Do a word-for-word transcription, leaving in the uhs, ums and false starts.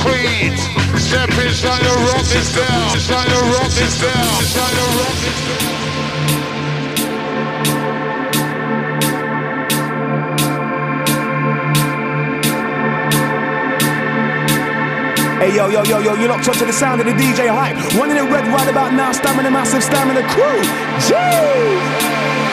Queens. Step inside and rock this down. Inside and rock this down. Inside and rock this down. Hey yo, yo, yo, yo, you're locked onto the sound of the D J Hype. Running it red right about now, stamina, massive stamina crew. Jeez!